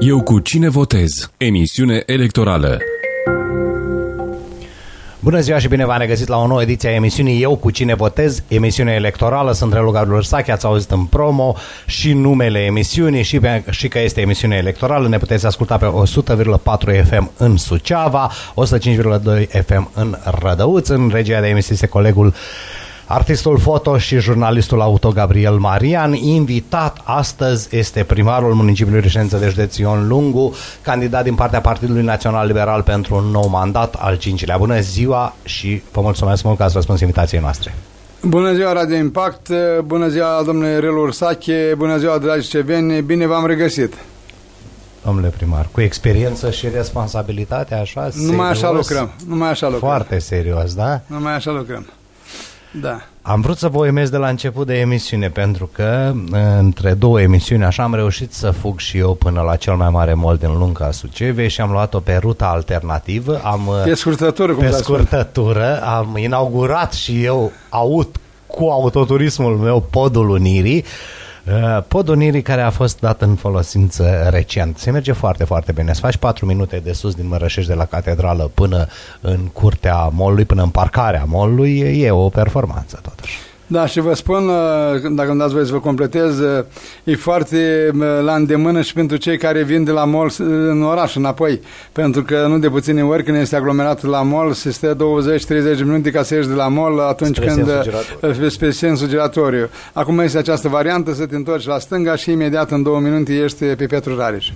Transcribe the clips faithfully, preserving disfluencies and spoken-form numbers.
Eu cu cine votez? Emisiune electorală. Bună ziua și bine v-am regăsit la o nouă ediție a emisiunii Eu cu cine votez, emisiune electorală. Sunt Relu Gabriel Ursache, ați auzit în promo și numele emisiunii și, pe, și că este emisiune electorală. Ne puteți asculta pe o sută virgulă patru F M în Suceava, o sută cinci virgulă doi F M în Rădăuț. În regia de emisie este colegul, artistul foto și jurnalistul auto Gabriel Marian. Invitat astăzi este primarul municipiului Reședință de județ Ion Lungu, candidat din partea Partidului Național Liberal pentru un nou mandat, al cincilea. Bună ziua și vă mulțumesc mult că ați răspuns invitației noastre. Bună ziua, Radio Impact, bună ziua, domnule Relu Ursache, bună ziua, dragi ceveni, bine v-am regăsit. Domnule primar, cu experiență și responsabilitate, așa, serios? Numai așa lucrăm, numai așa lucrăm. Foarte serios, da? Numai așa lucrăm. Da. Am vrut să vă uimez de la început de emisiune, pentru că între două emisiuni așa am reușit să fug și eu până la cel mai mare mall din Lunga Sucevei și am luat-o pe ruta alternativă. Am, pe scurtătură, cum Pe scurtătură, am inaugurat și eu aut, cu autoturismul meu Podul Unirii. Podul Unirii, care a fost dat în folosință recent. Se merge foarte, foarte bine. Să faci patru minute de sus din Mărășești, de la Catedrală până în curtea mall-ului, până în parcarea mall-ului, e o performanță totuși. Da, și vă spun, dacă îmi dați voie să vă completez, e foarte la îndemână și pentru cei care vin de la mall în oraș înapoi, pentru că nu de puține ori când este aglomerat la mall se stă douăzeci treizeci de minute ca să ieși de la mall atunci spre când sensul spre sensul giratoriu. Acum este această variantă, să te întorci la stânga și imediat în două minute ești pe Petru Rareș.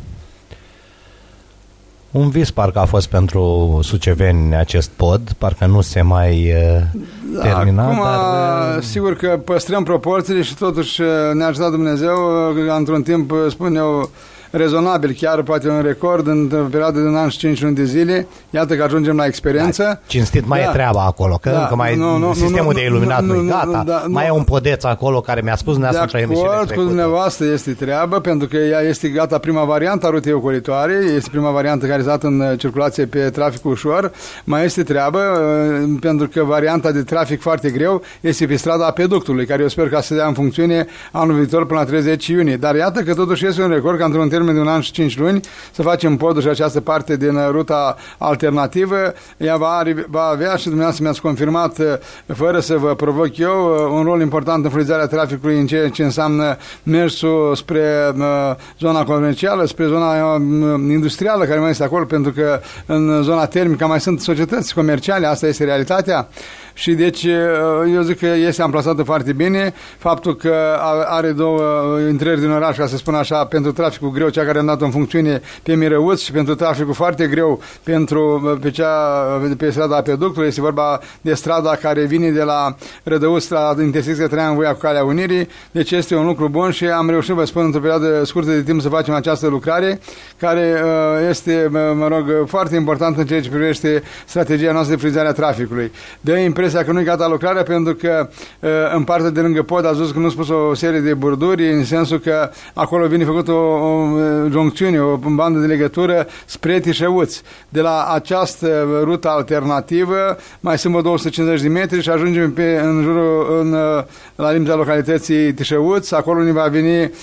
Un vis parcă a fost pentru suceveni acest pod, parcă nu se mai uh, termina. Acum, dar... sigur că păstrăm proporțiile și totuși ne-a ajutat Dumnezeu, într-un timp, spun eu, rezonabil, chiar poate un record în perioada de un an și cinci luni de zile. Iată că ajungem la experiență. Da, cinstit mai da. e treaba acolo, că da. încă mai nu, nu, sistemul nu, de iluminat nu, nu, nu e gata. Da, mai nu. e un podeț acolo care mi-a spus dumneavoastră într-o emisiune trecută. De acord cu dumneavoastră este treabă, pentru că ea este gata prima variantă a rutei ocolitoare, este prima variantă care este dată în circulație pe traficul ușor. Mai este treabă, pentru că varianta de trafic foarte greu este pe strada Apeductului, care eu sper că să dea în funcțiune anul viitor până la treizeci iunie. Dar iată că totuși este un record, că într-un termen de un an și cinci luni să facem podul și această parte din ruta alternativă. Ea va, va avea, și dumneavoastră mi-ați confirmat, fără să vă provoc eu, un rol important în fluidizarea traficului în ceea ce înseamnă mersul spre uh, zona comercială, spre zona uh, industrială care mai este acolo, pentru că în zona termică mai sunt societăți comerciale, asta este realitatea. Și deci eu zic că este amplasată foarte bine. Faptul că are două intrări din oraș, ca să spun așa, pentru traficul greu, cea care am dat în funcțiune pe Mirăuț, și pentru traficul foarte greu pentru, pe, cea, pe strada Apeductului. Este vorba de strada care vine de la Rădăuț la intersecția Traian Voia cu Calea Unirii. Deci este un lucru bun și am reușit, vă spun, într-o perioadă scurtă de timp să facem această lucrare, care este, mă rog, foarte importantă în ceea ce privește strategia noastră de fluidizare a traficului. Dă impresia că nu e gata lucrarea, pentru că în partea de lângă pod a zis că nu spus o serie de borduri, în sensul că acolo vine făcut o, o joncțiune, o bandă de legătură spre Tișăuț. De la această rută alternativă mai sunt vreo două sute cincizeci de metri și ajungem pe, în jurul, în, la limita localității Tișăuț. Acolo ne va veni uh,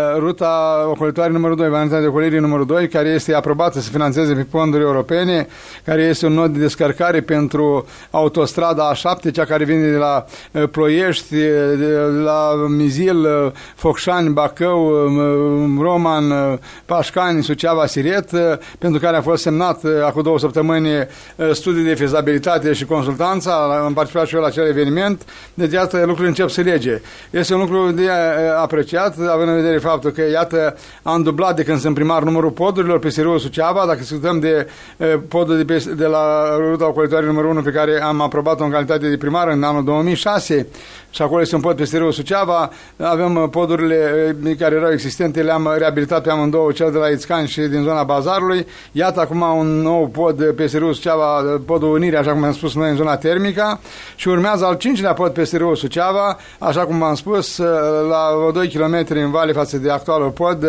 ruta ocolitoare numărul doi, varianta de ocolire numărul doi, care este aprobată să finanțeze pe fonduri europene, care este un nod de descărcare pentru autostrada A șapte, cea care vine de la uh, Ploiești, de la Mizil, uh, Focșani, Bacău, uh, Roman, uh, Pașcani, Suceava, Siret, uh, pentru care a fost semnat uh, acum două săptămâni uh, studii de fezabilitate și consultanța. Am participat și eu la acel eveniment. Deci, iată, lucrurile încep să lege. Este un lucru de uh, apreciat, având în vedere faptul că, iată, am dublat de când sunt primar numărul podurilor pe S R U Suceava. Dacă discutăm de uh, podul de, pe, de la ruta ocolitoare numărul unu, pe care am aprobat-o în calitate de primar în anul două mii șase, și acolo este un pod pe S R U Suceava, avem podurile care erau existente, le-am reabilitat pe amândouă, cel de la Ițcani și din zona Bazarului. Iată acum un nou pod pe S R U Suceava, podul Unirii, așa cum am spus noi, în zona termică, și urmează al cincilea pod pe S R U Suceava, așa cum am spus, la doi kilometri în vale față de actualul pod,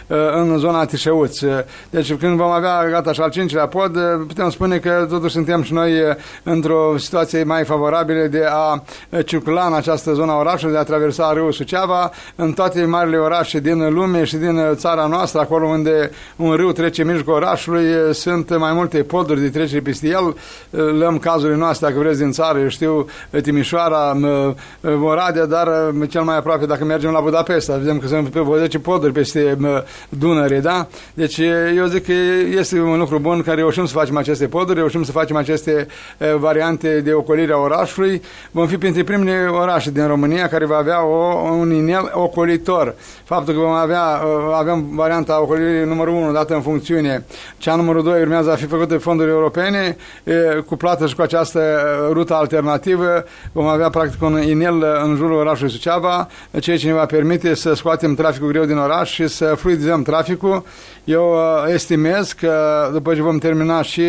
în zona Tișăuț. Deci când vom avea gata și al cincilea pod, putem spune că totuși suntem și noi într-o situație mai favorabilă de a circula în această această zonă a orașului, de a traversa râul Suceava, în toate marile orașe din lume și din țara noastră, acolo unde un râu trece în mijlocul orașului, sunt mai multe poduri de trecere peste el. Luăm cazurile noastre, dacă vreți, din țară, eu știu, Timișoara, Oradea, dar cel mai aproape, dacă mergem la Budapesta, vedem că sunt pe zece poduri peste Dunăre, da? Deci eu zic că este un lucru bun că reușim să facem aceste poduri, reușim să facem aceste variante de ocolire a orașului. Vom fi printre primele orașe din România care va avea o, un inel ocolitor. Faptul că vom avea, avem varianta ocolirii numărul unu dată în funcțiune, cea numărul doi urmează a fi făcută de fonduri europene, cuplată și cu această rută alternativă, vom avea practic un inel în jurul orașului Suceava, ceea ce ne va permite să scoatem traficul greu din oraș și să fluidizăm traficul. Eu estimez că după ce vom termina și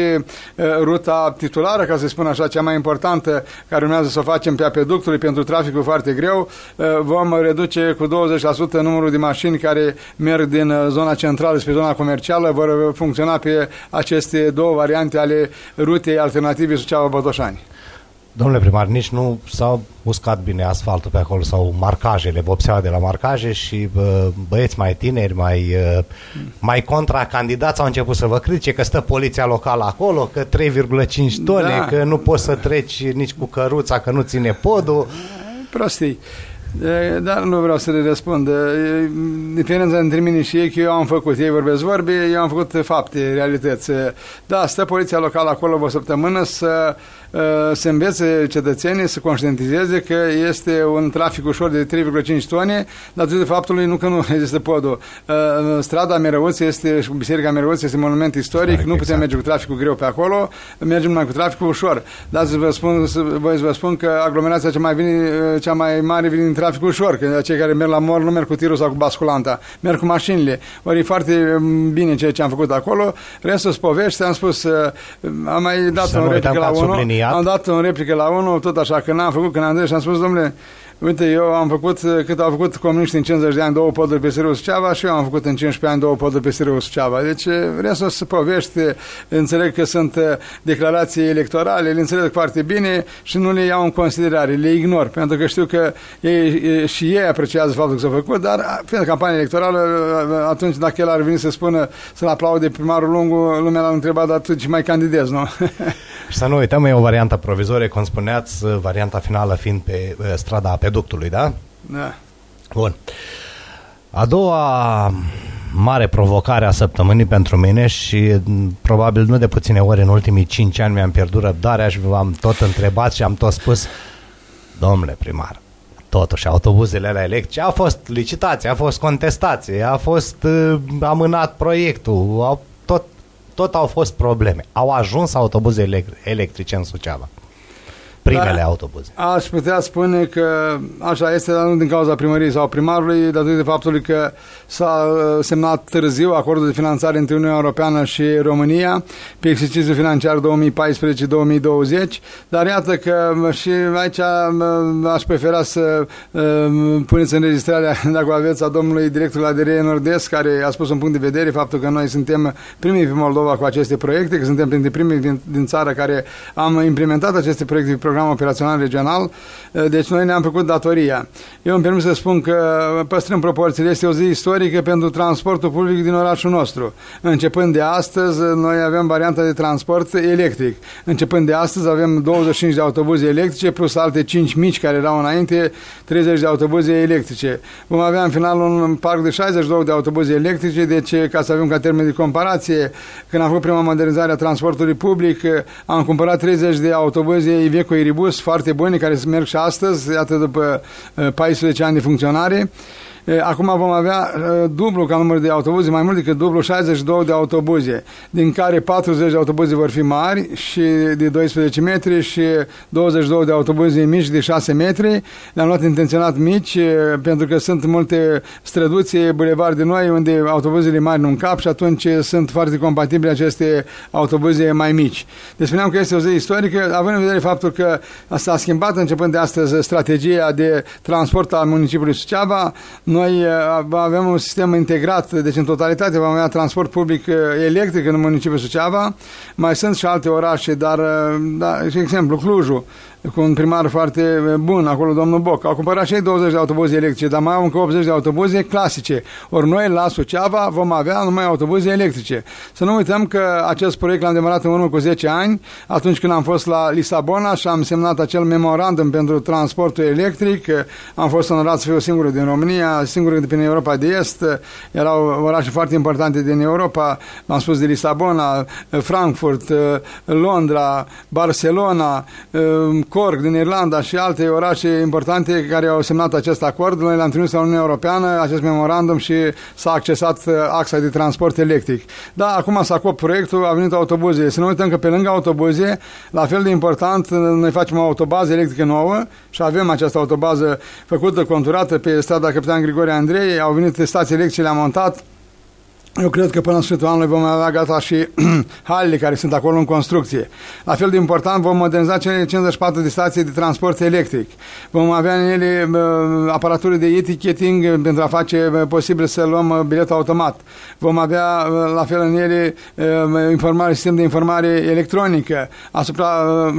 ruta titulară, ca să spun așa, cea mai importantă, care urmează să o facem pe apeductului pentru traficul foarte greu, vom reduce cu douăzeci la sută numărul de mașini care merg din zona centrală spre zona comercială, vor funcționa pe aceste două variante ale rutei alternative Suceava-Botoșani. Domnule primar, nici nu s-a uscat bine asfaltul pe acolo sau marcajele, vopseaua de la marcaje și bă, băieți mai tineri, mai, mai contracandidați au început să vă critique că stă poliția locală acolo, că trei virgulă cinci tone, da, că nu poți să treci nici cu căruța, că nu ține podul. Prostii. Dar nu vreau să le răspund. Diferența între mine și ei, că eu am făcut, ei vorbesc vorbe, eu am făcut fapte, realități. Da, stă poliția locală acolo o săptămână să să învețe cetățenii, să conștientizeze că este un trafic ușor de trei virgulă cinci tone, datorită faptului nu că nu există podul. Strada Merăuț este, și Biserica Merăuț este un monument istoric, exact, nu putem exact. merge cu traficul greu pe acolo, mergem numai cu traficul ușor. Dar să vă spun, să, voi să vă spun că aglomerația cea mai, vine, cea mai mare vine din traficul ușor, că cei care merg la mor nu merg cu tirul sau cu basculanta, merg cu mașinile. Ori e foarte bine ceea ce am făcut acolo. Restul povești, am spus, am mai dat o replică la unul. Am dat o replică la unul, tot așa, că n-am făcut, când am zis și am spus, domnule, uite, eu am făcut, cât au făcut comuniștii în cincizeci de ani, două poduri pe râul Suceava și eu am făcut în cincisprezece ani două poduri pe râul Suceava. Deci, restul să povești, înțeleg că sunt declarații electorale, le înțeleg foarte bine și nu le iau în considerare, le ignor, pentru că știu că ei, și ei apreciază faptul că s-a făcut, dar, fiind campanie electorală, atunci dacă el ar veni să spună, să-l aplaude primarul Lungu, lumea l-a întrebat, dar tu ce mai candidezi, nu? Și să nu uităm, e o variantă provizorie, cum spuneați, varianta finală fiind pe strada Apeductului, da? Da. Bun. A doua mare provocare a săptămânii pentru mine și probabil nu de puține ori în ultimii cinci ani mi-am pierdut răbdarea și v-am tot întrebat și am tot spus, domnule primar, totuși autobuzele alea electrice, a fost licitație, a fost contestație, a fost uh, amânat proiectul, au, tot tot au fost probleme. Au ajuns autobuze electrice în Suceava. Primele da, autobuze. Aș putea spune că așa este, dar nu din cauza primăriei sau primarului, datorită faptului că s-a semnat târziu acordul de finanțare între Uniunea Europeană și România pe exercițiul financiar două mii paisprezece două mii douăzeci, dar iată că și aici aș prefera să uh, puneți înregistrarea, dacă aveți, a domnului director la A D R E Nord-Est, care a spus un punct de vedere, faptul că noi suntem primii pe Moldova cu aceste proiecte, că suntem printre primii din, din țară care am implementat aceste proiecte pe program operațional regional, deci noi ne-am făcut datoria. Eu îmi permit să spun că păstrăm proporțiile, este o zi istorică pentru transportul public din orașul nostru. Începând de astăzi, noi avem varianta de transport electric. Începând de astăzi avem douăzeci și cinci de autobuze electrice, plus alte cinci mici care erau înainte, treizeci de autobuze electrice. Vom avea în final un parc de șaizeci și doi de autobuze electrice, deci ca să avem ca termen de comparație, când am făcut prima modernizare a transportului public, am cumpărat treizeci de autobuze Iveco Iribus foarte bune, care merg și astăzi, iată după paisprezece ani de funcționare. Acum vom avea dublu ca număr de autobuze, mai mult decât dublu, șaizeci și doi de autobuze, din care patruzeci de autobuze vor fi mari și de doisprezece metri și douăzeci și doi de autobuze mici de șase metri. Le-am luat intenționat mici pentru că sunt multe străduțe, bulevarde noi unde autobuzele mari nu încap și atunci sunt foarte compatibile aceste autobuze mai mici. Deci spuneam că este o zi istorică, având în vedere faptul că s-a schimbat începând de astăzi strategia de transport al municipiului Suceava. Noi avem un sistem integrat, deci în totalitate vom avea transport public electric în municipiul Suceava. Mai sunt și alte orașe, dar, da, de exemplu, Clujul cu un primar foarte bun, acolo domnul Boc. Au cumpărat și ei douăzeci de autobuze electrice, dar mai au încă optzeci de autobuze clasice. Ori noi la Suceava vom avea numai autobuze electrice. Să nu uităm că acest proiect l-am demarat în urmă cu zece ani, atunci când am fost la Lisabona și am semnat acel memorandum pentru transportul electric. Am fost onorat să fiu singurul din România, singurul din Europa de Est. Erau orașe foarte importante din Europa, am spus de Lisabona, Frankfurt, Londra, Barcelona, Cork din Irlanda și alte orașe importante care au semnat acest acord. Noi l-am trimis la Uniunea Europeană, acest memorandum, și s-a accesat axa de transport electric. Da, acum s-a copt proiectul, a venit autobuze. Să nu uităm că pe lângă autobuze, la fel de important, noi facem o autobază electrică nouă și avem această autobază făcută, conturată pe strada Capitan Grigore Andrei. Au venit stații electrice, le-am montat. Eu cred că până în sfârșitul anului vom avea gata și halele care sunt acolo în construcție. La fel de important, vom moderniza cele cincizeci și patru de stații de transport electric. Vom avea în ele uh, aparatură de e-ticketing pentru a face uh, posibil să luăm uh, bilet automat. Vom avea uh, la fel în ele uh, informare, sistem de informare electronică asupra uh,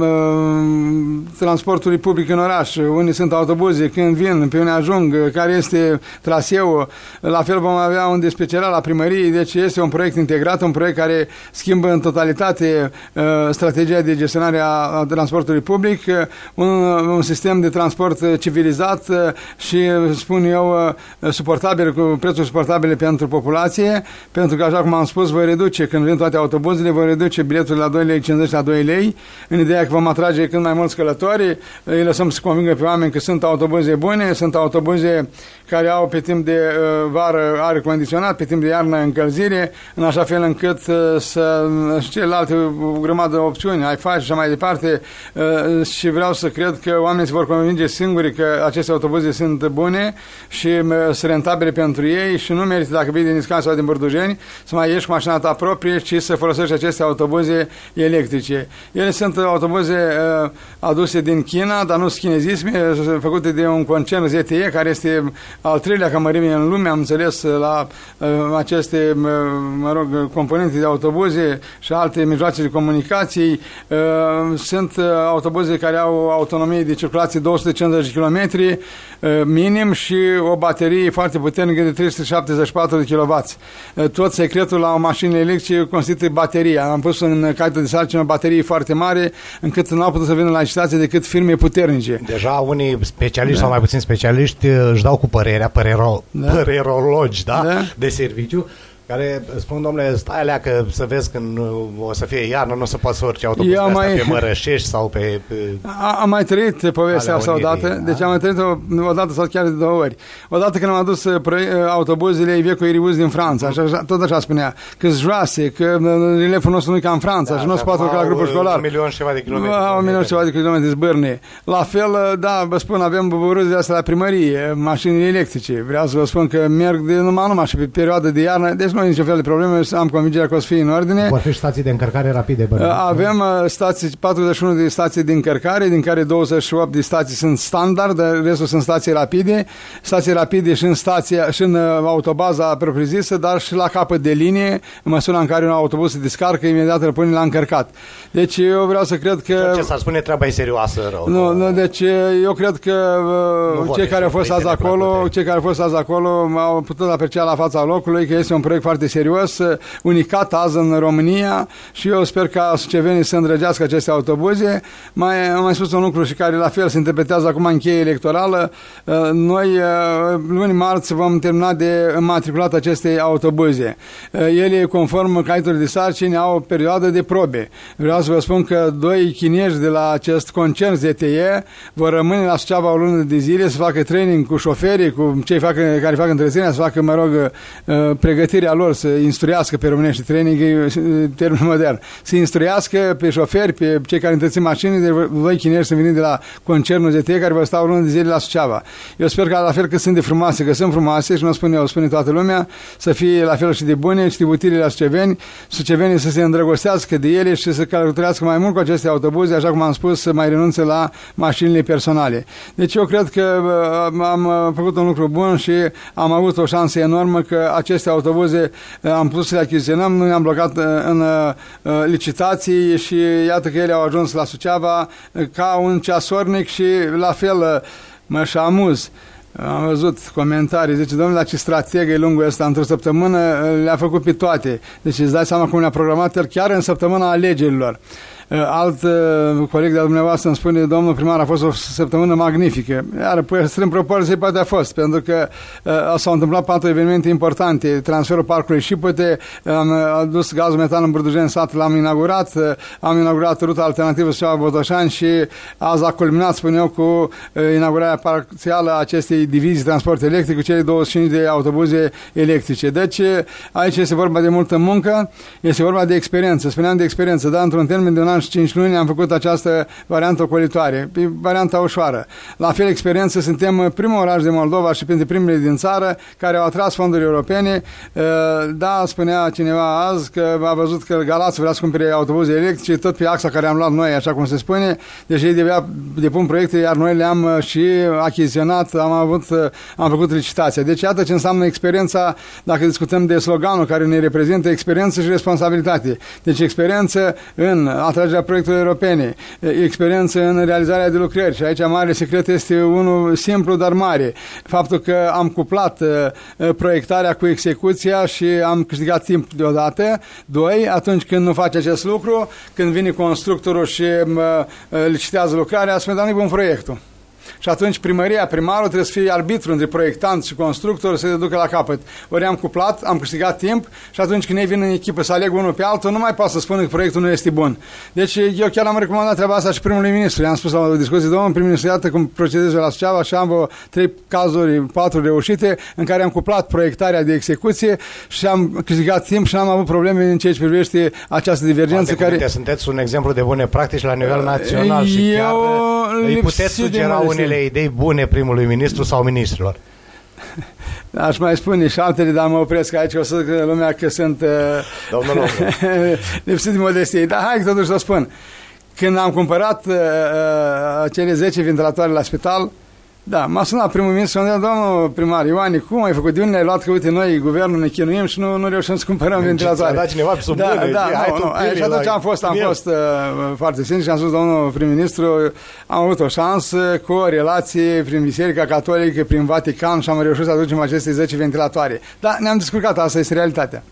uh, transportului public în oraș. Unde sunt autobuze, când vin, pe unde ajung, uh, care este traseul. La fel vom avea un despecerat la primărie. Deci este un proiect integrat, un proiect care schimbă în totalitate uh, strategia de gestionare a, a transportului public, uh, un, un sistem de transport civilizat uh, și, spun eu, uh, suportabil, cu prețuri suportabile pentru populație, pentru că, așa cum am spus, voi reduce, când vin toate autobuzele, voi reduce biletul la doi lei cincizeci la doi lei, în ideea că vom atrage cât mai mulți călători, îi lăsăm să convingă pe oameni că sunt autobuze bune, sunt autobuze care au pe timp de uh, vară aer condiționat, pe timp de iarnă încălzire, în așa fel încât uh, să și celelalte o grămadă de opțiuni, ai face și așa mai departe, uh, și vreau să cred că oamenii se vor convinge singuri că aceste autobuze sunt bune și uh, sunt rentabile pentru ei și nu merită, dacă vii din Iscan sau din Burdujeni, să mai ieși cu mașina ta proprie, ci să folosești aceste autobuze electrice. Ele sunt autobuze uh, aduse din China, dar nu sunt chinezisme, făcute de un concern Z T E, care este al treilea ca mărime în lume, am înțeles, la uh, aceste, uh, mă rog, componente de autobuze și alte mijloace de comunicații. Uh, sunt uh, autobuze care au autonomie de circulație două sute cincizeci de kilometri uh, minim și o baterie foarte puternică de trei sute șaptezeci și patru de kilowați. Uh, tot secretul la o mașină electrică constituie bateria. Am pus în caietul de sarcină o baterie foarte mare, încât nu au putut să vină la licitație decât firme puternice. Deja unii specialiști, da, sau mai puțin specialiști își dau cu părerea, părero, da, părerologi, da, da, de serviciu, care spun, domnule, stai alea că să vezi când o să fie iarnă, nu o să poți să urci autobuzul ăsta mai... pe Mărășești sau pe... pe... Am mai trăit povestea asta odată, da? Deci am mai trăit o, odată sau chiar de două ori. Odată când am adus autobuzele Iveco Irius din Franța, așa, tot așa spunea, că-s joase, că releful nostru nu e ca în Franța, da, și nu se poate urca la grupul școlar. Un milion și ceva de kilometri. Un milion și ceva de kilometri zbârne. La fel, da, vă spun, avem buburuzele astea la primărie, mașinile electrice. Vreau să vă spun că merg de numai numai și pe perioadă de iarnă, deci nu e niciun fel de probleme, am convingerea că o să fie în ordine. Vor fi stații de încărcare rapide, bărbați. Avem stații, patruzeci și unu de stații de încărcare, din care douăzeci și opt de stații sunt standard, dar restul sunt stații rapide. Stații rapide și în, stația, și în autobaza propriu-zisă, dar și la capăt de linie, în măsura în care un autobuz se descarcă, imediat îl pune la încărcat. Deci eu vreau să cred că... Ce s-ar spune, treaba e serioasă rău. Nu, nu, deci eu cred că uh, cei care au fost azi acolo, cei care au fost azi acolo au putut aprecia la fața locului că este un proiect foarte serios, unicat azi în România, și eu sper ca sucevenii să îndrăgească aceste autobuze. Mai am mai spus un lucru și care la fel se interpretează acum în cheie electorală. Noi luni marți vom termina de înmatriculat aceste autobuze. Ele, conform caietului de sarcini, au o perioadă de probe. Vreau să vă spun că doi chinezi de la acest concern Z T E vor rămâne la Suceava o lună de zile să facă training cu șoferii, cu cei fac, care fac întreținerea, să facă, mă rog, pregătirea lor, să instruiască pe românești, training e termen modern, să instruiască pe șoferi, pe cei care întrețin mașini, de voi chinezi să veniți de la concernul Z T E, care vă stau o lună de zile la Suceava. Eu sper că la fel că sunt de frumoase, că sunt frumoase, și nu spun eu, spune toată lumea, să fie la fel și de bune, și de utile la suceveni, sucevenii să se îndrăgostească de ele și să călătorească mai mult cu aceste autobuze, așa cum am spus, să mai renunțe la mașinile personale. Deci eu cred că am făcut un lucru bun și am avut o șansă enormă că aceste autobuze am pus să le achiziționăm, nu ne-am blocat în licitații și iată că ele au ajuns la Suceava ca un ceasornic și la fel mă și amuz. Am văzut comentarii, zice, domnule, dar ce strategă e lungul ăsta, într-o săptămână le-a făcut pe toate. Deci îți dai seama cum le-a programat el chiar în săptămâna alegerilor. Alt uh, coleg de-a dumneavoastră îmi spune, domnul primar, a fost o săptămână magnifică. Iar strâmb proporție poate a fost, pentru că uh, s-au întâmplat patru evenimente importante. Transferul parcului Șipote, am adus gazul metan în Burdujeni sat, l-am inaugurat, uh, am inaugurat ruta alternativă Suceava-Botoșani și azi a culminat, spun eu, cu uh, inaugurarea parțială a acestei divizii transport electric cu cele douăzeci și cinci de autobuze electrice. Deci aici este vorba de multă muncă, este vorba de experiență. Spuneam de experiență, dar într-un termen de un an și cinci luni am făcut această variantă ocolitoare, varianta ușoară. La fel, experiență, suntem primul oraș de Moldova și printre primele din țară care au atras fonduri europene. Da, spunea cineva azi că a văzut că Galați vrea să cumpere autobuze electrice, tot pe axa care am luat noi, așa cum se spune, deci ei devia depun proiecte, iar noi le-am și achiziționat, am avut, am făcut licitația. Deci iată ce înseamnă experiența, dacă discutăm de sloganul care ne reprezintă, experiență și responsabilitate. Deci experiență în atragerea proiectelor europene, experiență în realizarea de lucrări și aici mare secret este unul simplu, dar mare. Faptul că am cuplat uh, proiectarea cu execuția și am câștigat timp deodată. Doi, atunci când nu face acest lucru, când vine constructorul și uh, licitează lucrarea, spune, dar nu-i bun proiectul. Și atunci primăria, primarul trebuie să fie arbitru între proiectant și constructor să se ducă la capăt. Ori am cuplat, am câștigat timp și atunci când ei vin în echipă să aleg unul pe altul, nu mai pot să spună că proiectul nu este bun. Deci eu chiar am recomandat treaba asta și primului ministru. I-am spus la o discuție, domnul prim-ministru, iată cum procedez la Suceava și am vreo trei cazuri, patru reușite în care am cuplat proiectarea de execuție și am câștigat timp și n-am avut probleme în ceea ce privește această divergență. Care... Cuvinte, sunteți un exemplu de bune practici la nivel național și eu chiar îi puteți sugera unele idei bune primului ministru sau ministrilor. Aș mai spune și altele, dar mă opresc aici, o să zic lumea că sunt Domnul lipsit de modestie. Dar hai că totuși să o spun. Când am cumpărat uh, cele zece ventilatoare la spital, da, m-a sunat primul ministru și am zis, domnul primar Ioane, cum ai făcut? De unde ai luat? Că uite, noi, guvernul, ne chinuim și nu, nu reușim să cumpărăm ventilatoare. Da, cineva pe sub da, bune, da, hai, nu, nu. Și atunci am fost, am fost uh, foarte sincer și am spus, domnul prim-ministru, am avut o șansă cu o relație prin Biserica Catolică, prin Vatican și am reușit să aducem aceste zece ventilatoare. Dar ne-am descurcat, asta este realitatea.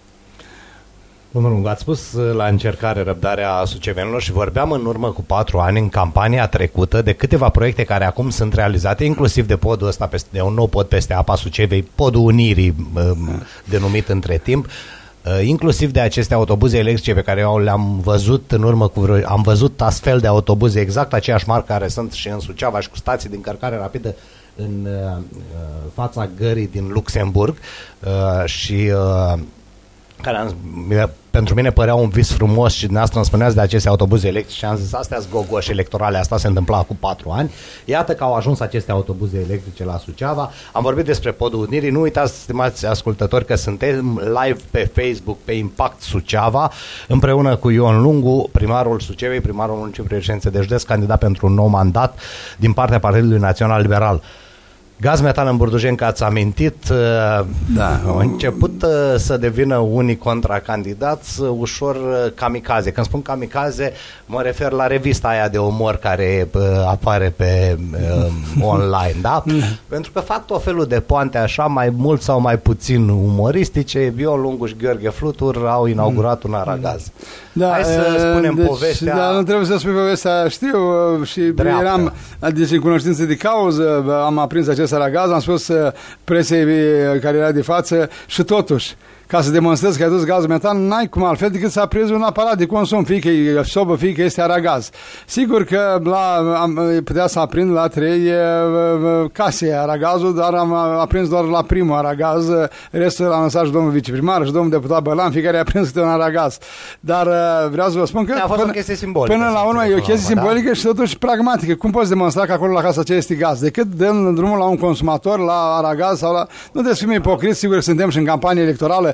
Domnul Lungu, ați spus la încercare răbdarea sucevenilor și vorbeam în urmă cu patru ani, în campania trecută, de câteva proiecte care acum sunt realizate, inclusiv de podul ăsta, de un nou pod peste apa Sucevei, podul Unirii, denumit între timp, inclusiv de aceste autobuze electrice pe care eu le-am văzut în urmă cu vreo... Am văzut astfel de autobuze, exact aceeași marcă care sunt și în Suceava și cu stații de încărcare rapidă în uh, fața gării din Luxemburg uh, și... Uh, care am, pentru mine părea un vis frumos și dumneavoastră îmi spuneați de aceste autobuze electrice și am zis, astea-s gogoși electorale, asta se întâmpla acum patru ani. Iată că au ajuns aceste autobuze electrice la Suceava. Am vorbit despre podul Unirii. Nu uitați, stimați ascultători, că suntem live pe Facebook, pe Impact Suceava, împreună cu Ion Lungu, primarul Sucevei, primarul municipiului Reședințe Dejdeț, candidat pentru un nou mandat din partea Partidului Național Liberal. Gaz metan în Burdujeni, că ați amintit, da, au început să devină unii contracandidați ușor kamikaze. Când spun kamikaze, mă refer la revista aia de umor care apare pe um, online, da? Pentru că fac tot felul de poante așa, mai mult sau mai puțin umoristice. Ion Lungu și Gheorghe Flutur au inaugurat un aragaz. Da, hai să spunem deci, povestea. Da, nu trebuie să spui povestea, știu, și dreaptă. Eram, deci în cunoștință de cauză, am aprins acest aragaz, am spus presei care era de față și totuși, ca să demonstrezi că ai dus gazul metan, n-ai cum altfel decât să aprezi un aparat de consum, fie că e sobă, fie că este aragaz. Sigur că la, am, putea să aprind la trei case aragazul, dar am aprins doar la primul aragaz, restul l-am lăsat și domnul viceprimar și domnul deputat Bălan, fiecare a aprins câte un aragaz. Dar vreau să vă spun că a fost până, o chestie simbolică, până la urmă e o chestie urmă, simbolică, da? Și totuși pragmatică. Cum poți demonstra că acolo la casa aceea este gaz? Decât dăm drumul la un consumator, la aragaz sau la... Nu trebuie să fim ipocriți, sigur că suntem și în campanie electorală,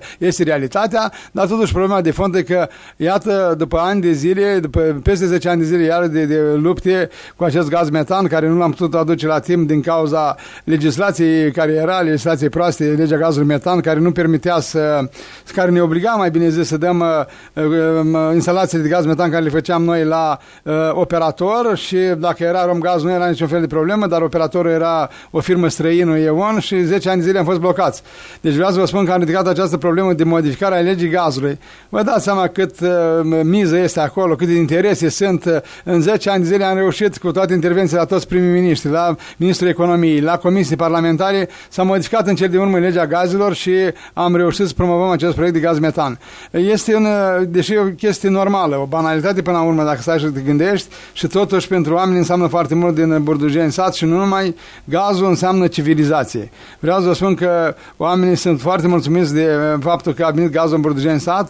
este realitatea, dar totuși problema de fond e că, iată, după ani de zile, după peste zece ani de zile, iar de, de lupte cu acest gaz metan, care nu l-am putut aduce la timp din cauza legislației care era, legislației proaste, legea gazului metan, care nu permitea să, care ne obliga, mai bine zis, să dăm uh, uh, instalațiile de gaz metan care le făceam noi la uh, operator și dacă era Romgaz nu era niciun fel de problemă, dar operatorul era o firmă străină, E O N, și zece ani de zile am fost blocați. Deci vreau să vă spun că am ridicat această problemă de modificare a legii gazului. Vă dați seama cât uh, miză este acolo, câte interese sunt. În zece ani de zile am reușit cu toate intervențiile la toți primii miniștri, la Ministrul Economiei, la comisii parlamentare, s-a modificat în cel de urmă legea gazelor și am reușit să promovăm acest proiect de gaz metan. Este un, deși e o chestie normală, o banalitate până la urmă, dacă stai și te gândești, și totuși pentru oameni înseamnă foarte mult din Burdujeni sat și nu numai, gazul înseamnă civilizație. Vreau să vă spun că oamenii sunt foarte mulțumiți de faptul că a venit gazul în Burdujeni sat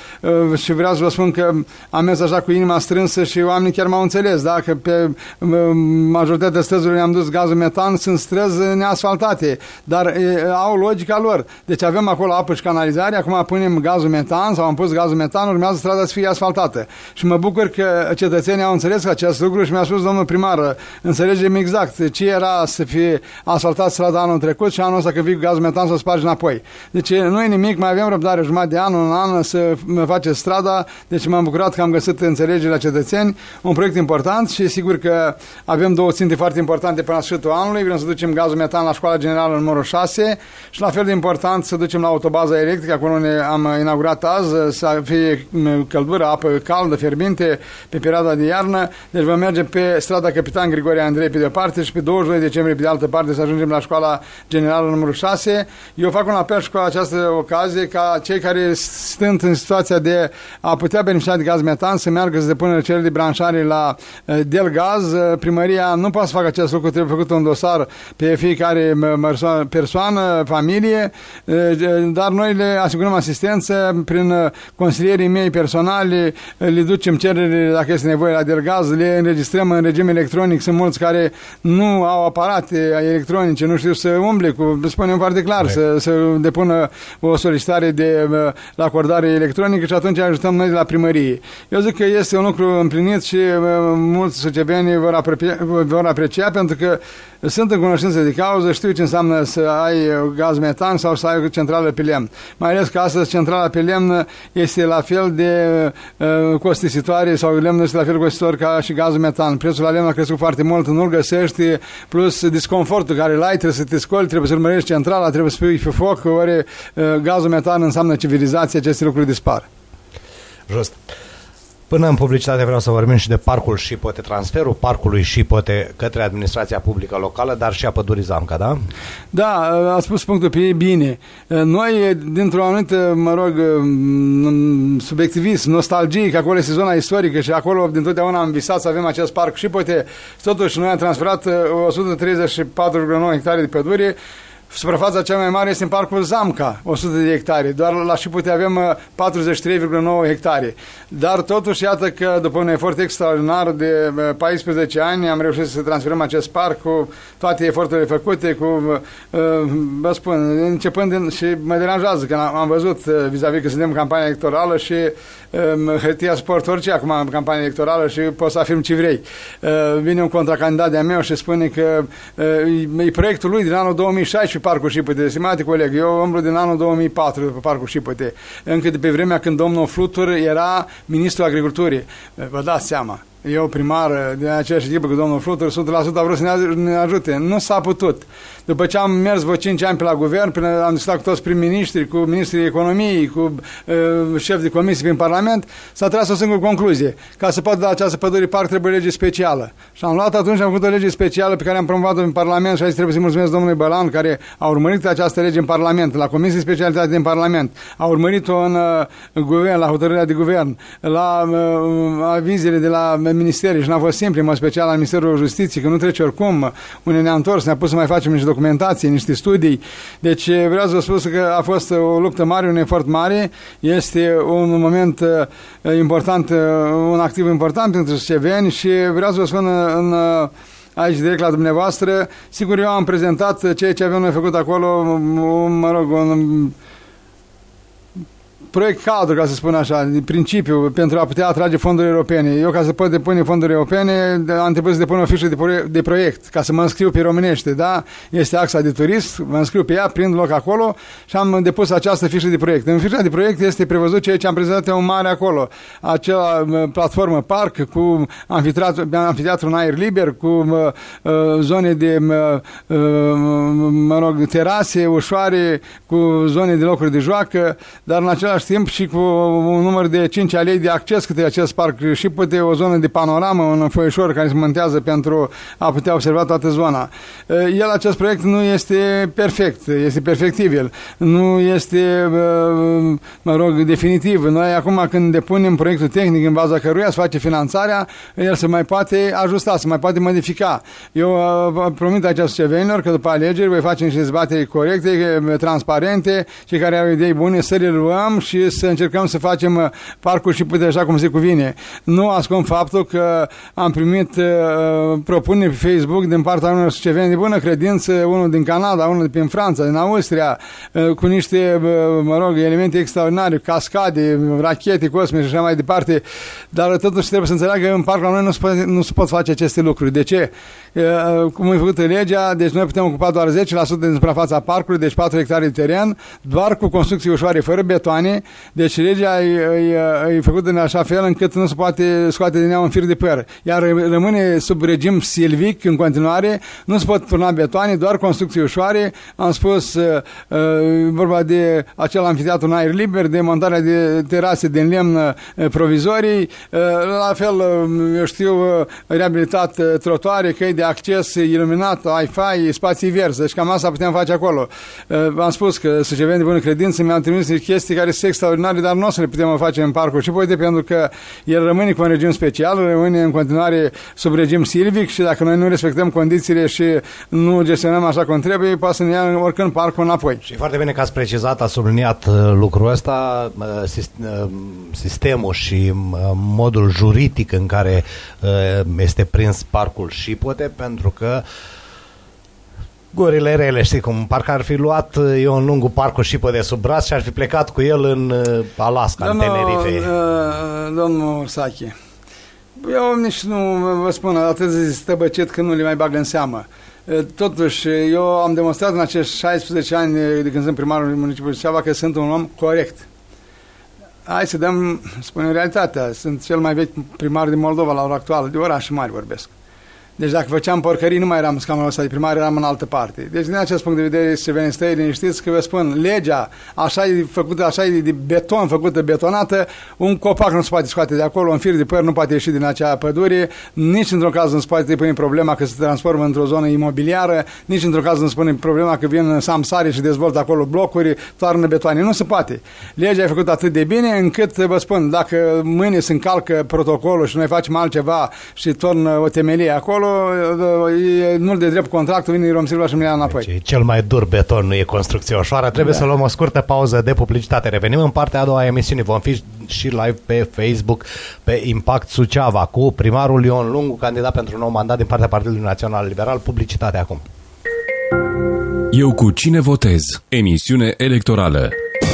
și vreau să vă spun că am mers așa cu inima strânsă și oamenii chiar m-au înțeles, da? Că pe majoritatea străzilor am dus gazul metan, sunt străzi neasfaltate, dar e, au logica lor. Deci avem acolo apă și canalizare, acum punem gazul metan sau am pus gazul metan, urmează strada să fie asfaltată. Și mă bucur că cetățenii au înțeles acest lucru și mi-a spus domnul primar, înțelegem exact ce era să fie asfaltat strada anul trecut și anul ăsta că vii cu gazul metan să o spargi înapoi. Deci nu e nimic, mai avem răbdare jumătate de an, un an să face strada, deci m-am bucurat că am găsit înțelegere la cetățeni, un proiect important și sigur că avem două ținte foarte importante până la sfârșitul anului, vrem să ducem gazul metan la școala generală numărul șase și la fel de important să ducem la autobaza electrică, acolo ne am inaugurat azi, să fie căldură, apă caldă, fierbinte pe perioada de iarnă, deci vom merge pe strada Capitan Grigore Andrei pe de o parte și pe douăzeci și doi decembrie pe de altă parte să ajungem la școala generală numărul șase. Eu fac un apel și cu această ocazie ca cei care sunt în situația de a putea beneficia de gaz metan să meargă să depună cereri de branșare la Delgaz. Primăria nu poate să facă acest lucru, trebuie făcut un dosar pe fiecare persoană, familie, dar noi le asigurăm asistență prin consilierii mei personali, le ducem cererile dacă este nevoie la Delgaz, le înregistrăm în regim electronic. Sunt mulți care nu au aparate electronice, nu știu să umble cu, spunem foarte clar, să, să depună o solicitare de la acordare electronică și atunci ajutăm noi de la primărie. Eu zic că este un lucru împlinit și mulți suceveni vor aprecia, vor aprecia pentru că sunt în cunoștință de cauză, știu ce înseamnă să ai gaz metan sau să ai o centrală pe lemn. Mai ales că astăzi centrala pe lemn este la fel de uh, costisitoare sau lemnul este la fel costisitor ca și gazul metan. Prețul la lemn a crescut foarte mult, nu-l găsești, plus disconfortul care l-ai, trebuie să te scoli, trebuie să urmărești centrala, trebuie să pui pe foc, ori uh, gazul metan înseamnă civilizație, aceste lucruri dispar. Just. Până în publicitate vreau să vorbim și de parcul Șipote, transferul parcului Șipote către administrația publică locală, dar și a pădurii Zamca, da? Da, a spus punctul pe ei bine. Noi, dintr-o anumită, mă rog, subiectivism, nostalgie, că acolo este zona istorică și acolo dintotdeauna am visat să avem acest parc Șipote, totuși noi am transferat o sută treizeci și patru virgulă nouă hectare de pădure. Suprafața cea mai mare este în parcul Zamca, o sută de hectare. Doar la Șipote avem patruzeci și trei virgulă nouă hectare. Dar totuși, iată că după un efort extraordinar de paisprezece ani am reușit să transferăm acest parc cu toate eforturile făcute, cu, vă spun, începând din, și mă deranjează că am văzut vis-a-vis că suntem în campanie electorală și hârtia sport orice acum în campanie electorală și poți să afirm ce vrei. Vine un contracandidat de-a meu și spune că e proiectul lui din anul două mii șaisprezece Parcul Șipote. Stimate coleg, eu umblu din anul două mii patru pe Parcul Șipote, încă de pe vremea când domnul Flutur era ministrul agriculturii. Vă dați seama. Eu, primar de aceeași echipă cu domnul Flutur, o sută la sută a vrut să ne ajute. Nu s-a putut. După ce am mers vreo cinci ani pe la guvern, până am discutat cu toți prim-ministrii, cu ministrii economiei, cu uh, șef de comisii prin Parlament, s-a tras o singură concluzie. Ca să poată da această pădure parc trebuie lege specială. Și am luat atunci, am făcut o lege specială pe care am promovat-o în Parlament și aici trebuie să mulțumesc domnului Bălan, care a urmărit această lege în Parlament, la Comisie Specialitate din Parlament, a urmărit-o în uh, guvern, la hotărârea de guvern, la uh, avizele de la ministerii și n-a fost simplu, în mod special la Ministerul Justiției, că nu trece oricum, unde ne-a întors, ne-a pus să mai facem niște documentații, niște studii. Deci vreau să vă spun că a fost o luptă mare, un efort mare, este un moment uh, important, uh, un activ important pentru suceveni și vreau să vă spun uh, în uh, aici direct la dumneavoastră, sigur eu am prezentat ceea ce avem noi făcut acolo, mă rog, un proiect cadru, ca să spun așa, de principiu, pentru a putea atrage fonduri europene. Eu, ca să pot depune fonduri europene, am trebuit să depun o fișă de, proiect, de proiect, ca să mă înscriu pe românește, da? Este axa de turism, mă înscriu pe ea, prind loc acolo și am depus această fișă de proiect. În fișa de proiect este prevăzut ceea ce am prezentat eu mare acolo. Acea platformă parc cu amfiteatru în aer liber, cu uh, zone de uh, mă rog, terase ușoare, cu zone de locuri de joacă, dar în același timp și cu un număr de cinci alei de acces către acest parc și poate o zonă de panoramă, un foișor care se montează pentru a putea observa toată zona. El, acest proiect nu este perfect, este perfectibil, nu este, mă rog, definitiv. Noi acum când depunem proiectul tehnic în baza căruia se face finanțarea, el se mai poate ajusta, se mai poate modifica. Eu promit acest sucevenilor că după alegeri voi face niște dezbateri corecte, transparente, cei care au idei bune să le luăm și să încercăm să facem parcul și putere așa cum se cuvine. Nu ascund faptul că am primit uh, propuneri pe Facebook din partea unor suceveni de bună credință, unul din Canada, unul din Franța, din Austria, uh, cu niște, uh, mă rog, elemente extraordinare, cascade, rachete cosmice și așa mai departe, dar totuși trebuie să înțeleagă că în parcul la noi nu se, poate, nu se pot face aceste lucruri. De ce? Uh, cum e făcută legea, deci noi putem ocupa doar zece la sută din suprafața parcului, deci patru hectare de teren, doar cu construcții ușoare, fără betoane, deci legea e, e, e făcută în așa fel încât nu se poate scoate din ea un fir de păr. Iar rămâne sub regim silvic în continuare, nu se pot turna betoane, doar construcții ușoare. Am spus, uh, uh, vorba de acel amfiteatru în aer liber, de montarea de terase din lemn uh, provizorii, uh, la fel, uh, eu știu, uh, reabilitat uh, trotuare, căi de acces iluminat, Wi-Fi, spații verzi, deci cam asta putem face acolo. Uh, am spus că suceveni de bună credință mi-am trimis chestii care sunt extraordinare, dar nu o să le putem face în parcul și poate pentru că el rămâne cu un regim special, rămâne în continuare sub regim silvic și dacă noi nu respectăm condițiile și nu gestionăm așa cum trebuie, poate să ne ia oricând parcul înapoi. Și foarte bine că ați precizat, ați subliniat lucrul ăsta, sistemul și modul juridic în care este prins parcul Șipote, pentru că gurile rele, știi cum, parcă ar fi luat eu în lungul parcul Șipote sub braț și ar fi plecat cu el în Alaska, domnul, în Tenerife. Uh, domnul Sache, eu nici nu vă spun atât de stăbăcit că nu le mai bag în seamă. Totuși, eu am demonstrat în acești șaisprezece ani de când sunt primarul municipiului Suceava că sunt un om corect. Hai să dăm, spunem realitatea, sunt cel mai vechi primar din Moldova la ora actuală, de orașe mari vorbesc. Deci dacă făceam porcării, nu mai eram în scaunul ăsta de primar, eram în altă parte. Deci din acest punct de vedere, să veni stăi liniștiți că vă spun, legea așa e făcută, așa e de beton, făcută betonată, un copac nu se poate scoate de acolo, un fir de păr nu poate ieși din acea pădure, nici într-un caz nu se poate pune problema că se transformă într-o zonă imobiliară, nici într-un caz nu se pune problema că vin samsari și dezvoltă acolo blocuri, toarnă betoane. Nu se poate. Legea e făcută atât de bine încât, vă spun, dacă mâine se încalcă protocolul și noi facem altceva și tornă o temelie acolo, nu-l de drept contractul, vine Romsilva și mi-a înapoi. Deci, cel mai dur beton, nu e construcție ușoară. Trebuie da. să luăm o scurtă pauză de publicitate. Revenim în partea a doua a emisiunii. Vom fi și live pe Facebook, pe Impact Suceava, cu primarul Ion Lungu, candidat pentru un nou mandat din partea Partidului Național Liberal. Publicitate acum. Eu cu cine votez? Emisiune electorală.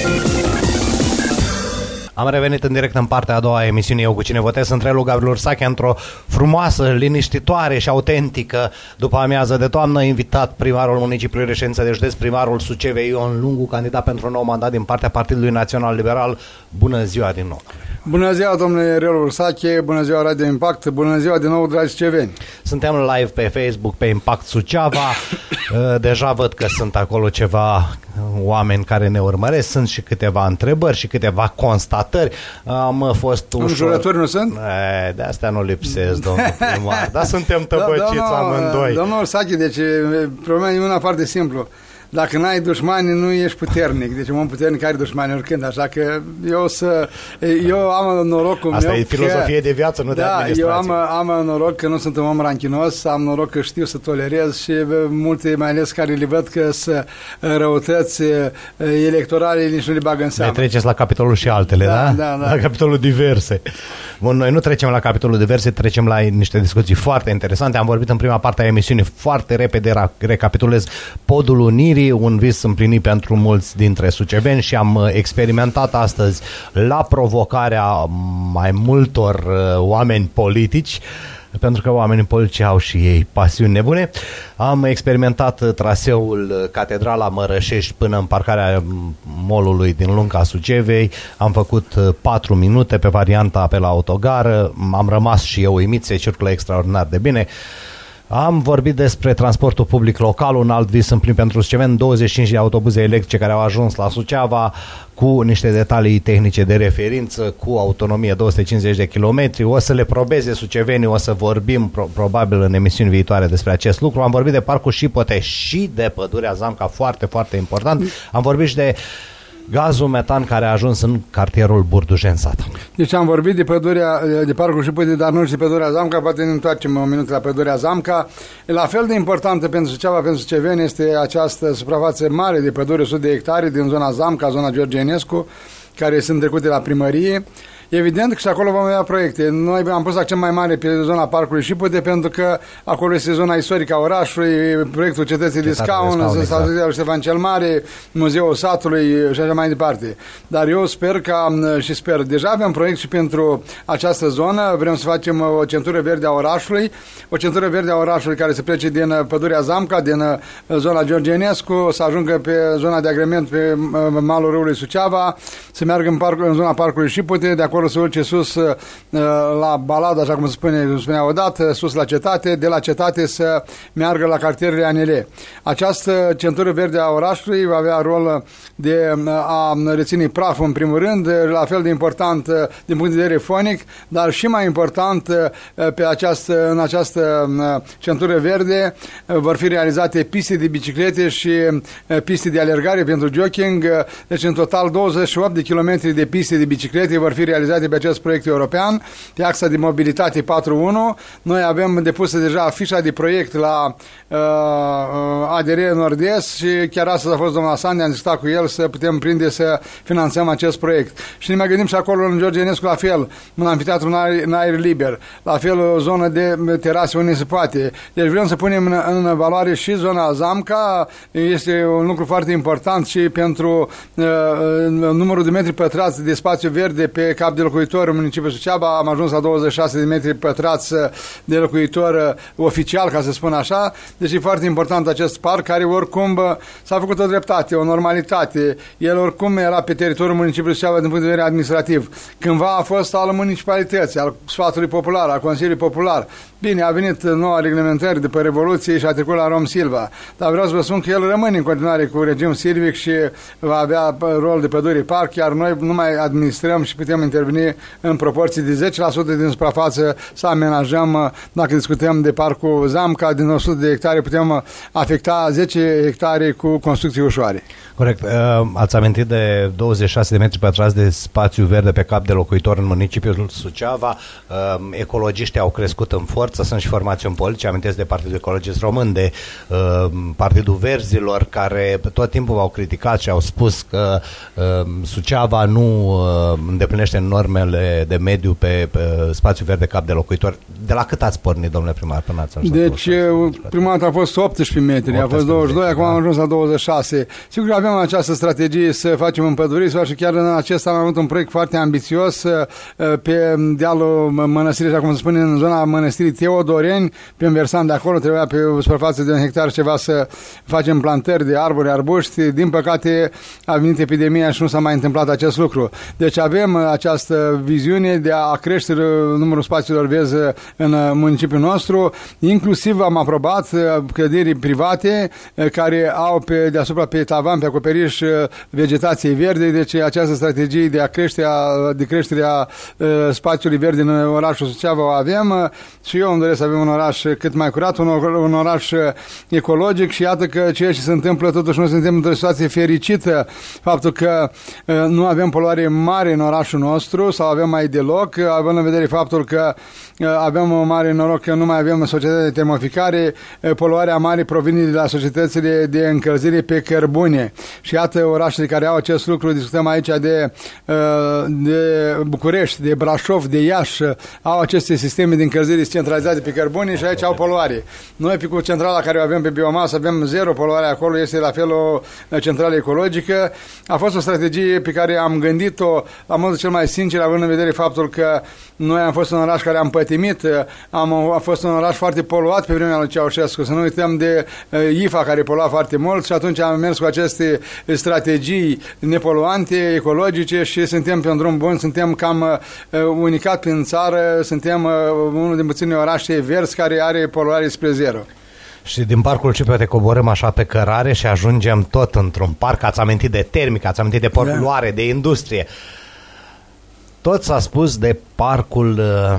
Am revenit în direct în partea a doua a emisiunii Eu cu cine votez. Sunt Relu Gabriel Ursache, într-o frumoasă, liniștitoare și autentică după amiază de toamnă, invitat primarul municipiului Reședință de Județ, primarul Sucevei Ion Lungu, candidat pentru un nou mandat din partea Partidului Național Liberal. Bună ziua din nou! Bună ziua, domnule Relu Ursache, bună ziua Radio Impact, bună ziua din nou, dragi suceveni! Suntem live pe Facebook, pe Impact Suceava. Deja văd că sunt acolo ceva oameni care ne urmăresc, sunt și câteva întrebări și câteva constatări. Am fost ușor... Înjurături nu sunt? E, de astea nu lipsesc, domnul primar, dar suntem tăbăciți da, amândoi. Domnul Ursache, deci problema e una foarte simplu. Dacă n-ai dușmani, nu ești puternic. Deci un om puternic are dușmani oricând. Așa că eu să... Eu am norocul Asta meu e filozofie că, de viață, nu da, de administrație. Eu am, am noroc că nu sunt un om ranchinos, am noroc că știu să tolerez și multe, mai ales care le văd că să răutăți electorale, nici nu le bagă în seamă. Ne treceți la capitolul și altele, da? Da, da, da. La capitolul diverse. Bun, noi nu trecem la capitolul diverse, trecem la niște discuții foarte interesante. Am vorbit în prima parte a emisiunii, foarte repede recapitulez, Podul Unirii. Suceviei, un vis împlinit pentru mulți dintre suceveni și am experimentat astăzi la provocarea mai multor oameni politici, pentru că oamenii politici au și ei pasiuni nebune. Am experimentat traseul Catedrala Mărășești până în parcarea molului din Lunca Sucevei. Am făcut patru minute pe varianta pe la autogară. Am rămas și eu uimit, se circulă extraordinar de bine. Am vorbit despre transportul public local, un alt vis împlinit pentru suceveni, douăzeci și cinci de autobuze electrice care au ajuns la Suceava cu niște detalii tehnice de referință, cu autonomie două sute cincizeci de kilometri. O să le probeze sucevenii, o să vorbim pro- probabil în emisiuni viitoare despre acest lucru. Am vorbit de Parcul Șipote și de Pădurea Zamca, foarte, foarte important. Am vorbit și de gazul metan care a ajuns în cartierul Burdujen-Sat. Deci am vorbit de pădurea, de Parcul Șipote, dar nu și de Pădurea Zamca, poate ne întoarcem un minut la Pădurea Zamca. La fel de importantă pentru Suceava, pentru suceveni, este această suprafață mare de pădure, o sută de hectare din zona Zamca, zona George Enescu, care sunt trecute la primărie. Evident că și acolo vom avea proiecte. Noi am pus accent mai mare pe zona Parcului Șipote pentru că acolo este zona istorică a orașului, proiectul Cetății de Scaun, Statul Ștefan cel Mare, Muzeul Satului și așa mai departe. Dar eu sper că, și sper, deja avem proiect și pentru această zonă, vrem să facem o centură verde a orașului, o centură verde a orașului care se plece din Pădurea Zamca, din zona George Enescu, să ajungă pe zona de agrement pe malul râului Suceava, să meargă în, parc, în zona Parcului Șipote, de acolo să urce sus uh, la Balad, așa cum se spune, cum spunea odată, sus la cetate, de la cetate să meargă la cartierele A N L. Această centură verde a orașului va avea rol de a reține praful în primul rând, la fel de important din punct de vedere fonic, dar și mai important pe această, în această centură verde vor fi realizate piste de biciclete și piste de alergare pentru jogging, deci în total douăzeci și opt de kilometri de piste de biciclete vor fi realizate pe acest proiect european, pe axa de mobilitate patru unu. Noi avem depusă deja fișa de proiect la uh, A D R Nord-Est și chiar astăzi a fost domnul Sandi, am discutat cu el să putem prinde să finanțăm acest proiect. Și ne mai gândim și acolo în George Enescu la fel, un amfiteatru în aer, în aer liber, la fel o zonă de terase unde se poate. Deci vrem să punem în, în valoare și zona Zamca, este un lucru foarte important și pentru uh, numărul de metri pătrați de spațiu verde pe cap de locuitor în municipiul Suceava, am ajuns la douăzeci și șase de metri pătrați de locuitor oficial, ca să spun așa. Deci e foarte important acest parc, care oricum s-a făcut o dreptate, o normalitate. El oricum era pe teritoriul municipiului Suceava din punct de vedere administrativ. Cândva a fost al municipalității, al sfatului popular, al Consiliului Popular. Bine, a venit noua reglementare după Revoluție și a trecut la Rom Silva. Dar vreau să vă spun că el rămâne în continuare cu regim silvic și va avea rol de pădure parc, iar noi nu mai administrăm și putem interveni în proporții de zece la sută din suprafață să amenajăm. Dacă discutăm de Parcul Zamca, din o sută de hectare putem afecta zece hectare cu construcții ușoare. Corect. Ați amintit de douăzeci și șase de metri pătrați de spațiu verde pe cap de locuitor în municipiul Suceava. Ecologiștii au crescut în forță, sunt și formațiuni politice, amintesc de Partidul Ecologist Român, de Partidul Verzilor, care tot timpul au criticat și au spus că Suceava nu îndeplinește normele de mediu pe, pe spațiu verde cap de locuitor. De la cât ați pornit, domnule primar, până ați ajuns? Deci, prima dată a fost optsprezece metri, a fost douăzeci și doi, acum am ajuns la douăzeci și șase. Sigur că avem această strategie să facem împăduriri și chiar în acesta am avut un proiect foarte ambițios pe dealul mănăstirii, așa cum se spune, în zona mănăstirii Teodoreni, pe un versant de acolo, trebuia pe o suprafață de un hectar ceva să facem plantări de arbori, arbuști. Din păcate a venit epidemia și nu s-a mai întâmplat acest lucru. Deci avem această viziune de a crește numărul spațiilor verzi în municipiul nostru. Inclusiv am aprobat clădiri private care au pe deasupra pe tavan, pe acoperiș, vegetației verde. Deci această strategie de a crește, de creșterea spațiului verde în orașul Suceava o avem și eu îmi doresc să avem un oraș cât mai curat, un, un oraș ecologic și iată că ceea ce se întâmplă, totuși noi suntem într-o situație fericită, faptul că nu avem poluare mare în orașul nostru sau avem mai deloc, având în vedere faptul că avem avem un mare noroc că nu mai avem societatea de termoficare, poluarea mare provine de la societățile de încălzire pe cărbune. Și iată orașele care au acest lucru, discutăm aici de, de București, de Brașov, de Iași, au aceste sisteme de încălzire centralizate pe cărbune și aici au poluare. Noi pe cu centrala care o avem pe biomasă avem zero poluare acolo, este la fel o centrală ecologică. A fost o strategie pe care am gândit-o la modul cel mai sincer, având în vedere faptul că noi am fost un oraș care am pătimit, am, a fost un oraș foarte poluat pe vremea lui Ceaușescu, să nu uităm de I F A care polua foarte mult și atunci am mers cu aceste strategii nepoluante, ecologice și suntem pe un drum bun, suntem cam uh, unicat prin țară, suntem uh, unul din puține orașe verzi care are poluare spre zero. Și din parcul Cipete coborâm așa pe cărare și ajungem tot într-un parc. Ați amintit de termică, ați amintit de poluare, da. De industrie. Tot s-a spus de parcul uh,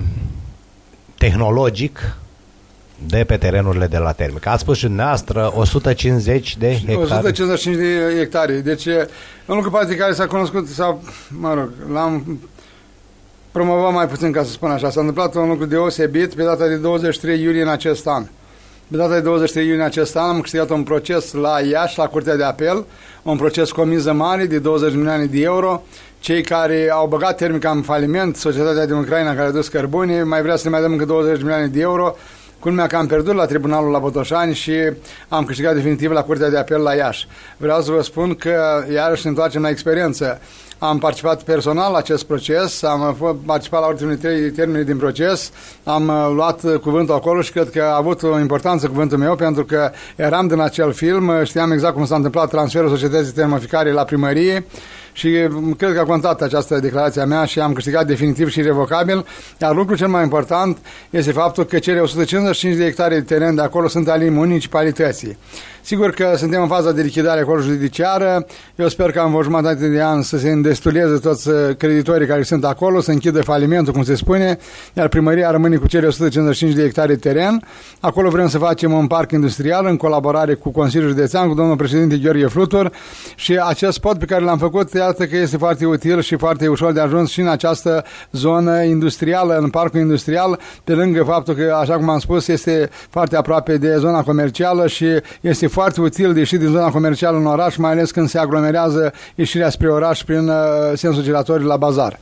tehnologic de pe terenurile de la termică. Ați spus și dumneavoastră o sută cincizeci de hectare. o sută cincizeci și cinci de hectare. Deci un lucru poate care s-a cunoscut, sau, mă rog, l-am promovat mai puțin, ca să spun așa. S-a întâmplat un lucru deosebit pe data de douăzeci și trei iulie în acest an. Pe data de douăzeci și trei iulie în acest an am câștigat un proces la Iași, la Curtea de Apel, un proces cu o miză mare de douăzeci de milioane de euro. Cei care au băgat termica în faliment, societatea din Ucraina care a dus cărbune, mai vrea să ne mai dăm încă douăzeci de milioane de euro. Culmea că am pierdut la tribunalul la Botoșani și am câștigat definitiv la Curtea de Apel la Iași. Vreau să vă spun că iarăși ne întoarcem la experiență. Am participat personal la acest proces, am participat la ultimele trei termene din proces, am luat cuvântul acolo și cred că a avut o importanță cuvântul meu pentru că eram din acel film, știam exact cum s-a întâmplat transferul societății termoficare la primărie și cred că a contat această declarație a mea și am câștigat definitiv și irrevocabil, iar lucrul cel mai important este faptul că cele o sută cincizeci și cinci de hectare de teren de acolo sunt ale municipalității. Sigur că suntem în faza de lichidare acolo judiciară, eu sper că în o jumătate de an să se îndestuleze toți creditorii care sunt acolo, să închidă falimentul, cum se spune, iar primăria rămâne cu cele o sută cincizeci și cinci de hectare de teren. Acolo vrem să facem un parc industrial în colaborare cu Consiliul Județean, cu domnul președinte Gheorghe Flutur și acest spot pe care l-am făcut, iată că este foarte util și foarte ușor de ajuns și în această zonă industrială, în parcul industrial, pe lângă faptul că, așa cum am spus, este foarte aproape de zona comercială și este foarte util de ieșit din zona comercială în oraș, mai ales când se aglomerează ieșirea spre oraș prin uh, sensul giratorii la bazar.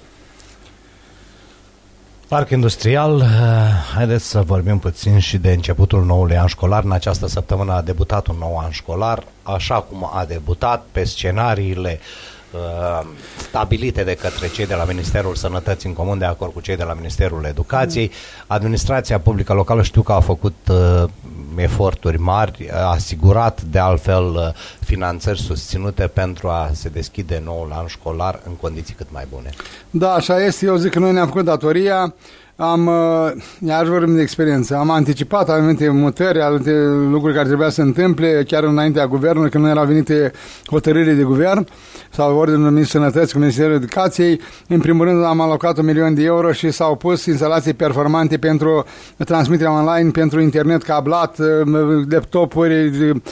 Parc industrial, uh, haideți să vorbim puțin și de începutul noului an școlar. În această săptămână a debutat un nou an școlar, așa cum a debutat pe scenariile uh, stabilite de către cei de la Ministerul Sănătății în comun de acord cu cei de la Ministerul Educației. Administrația publică locală știu că a făcut uh, eforturi mari, a asigurat de altfel finanțări susținute pentru a se deschide noul an școlar în condiții cât mai bune. Da, așa este. Eu zic că noi ne-am făcut datoria. Am, iar vorbim de experiență, am anticipat anumite mutări, anumite lucruri care trebuia să se întâmple chiar înaintea guvernului, când nu erau venite hotărârile de guvern sau ordinul Ministrului Sănătății cu Ministerul Educației. În primul rând am alocat un milion de euro și s-au pus instalații performante pentru transmiterea online, pentru internet cablat, laptopuri,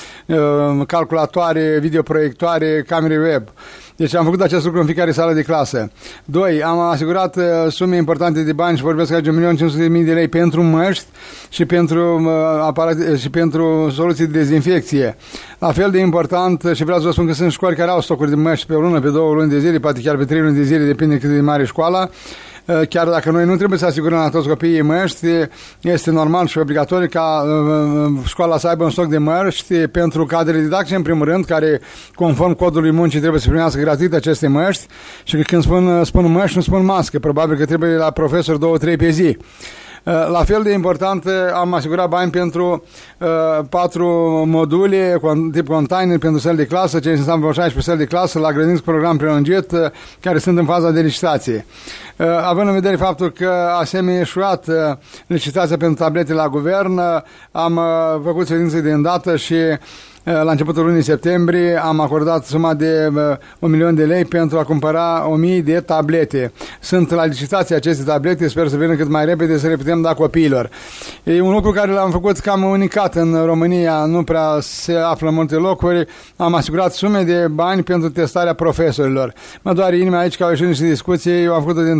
calculatoare, videoproiectoare, camere web. Deci am făcut acest lucru în fiecare sală de clasă. Doi, am asigurat uh, sume importante de bani și vorbesc aici un milion cinci sute de mii de lei pentru măști și pentru, uh, aparate, și pentru soluții de dezinfecție. La fel de important, și vreau să vă spun că sunt școli care au stocuri de măști pe o lună, pe două luni de zile, poate chiar pe trei luni de zile, depinde cât de mare școala. Chiar dacă noi nu trebuie să asigurăm la toți copiii măști, este normal și obligatoriu ca școala să aibă un stoc de măști pentru cadre didactice, în primul rând, care, conform codului muncii, trebuie să primească gratuit aceste măști. Și când spun, spun măști, nu spun mască. Probabil că trebuie la profesor două, trei pe zi. La fel de important, am asigurat bani pentru uh, patru module, tip container pentru săli de clasă, ce înseamnă șaisprezece săli de clasă, la grădini cu program prelungit, uh, care sunt în faza de licitație. Uh, având în vedere faptul că asemenea ieșuat uh, licitația pentru tablete la guvern, uh, am uh, făcut ședințe de îndată și la începutul lunii septembrie am acordat suma de uh, un milion de lei pentru a cumpăra o mie de tablete. Sunt la licitație aceste tablete, sper să vină cât mai repede să le putem da copiilor. E un lucru care l-am făcut cam unicat în România, nu prea se află în multe locuri. Am asigurat sume de bani pentru testarea profesorilor. Mă doare inima aici că au ieșit niște discuții, eu am făcut-o din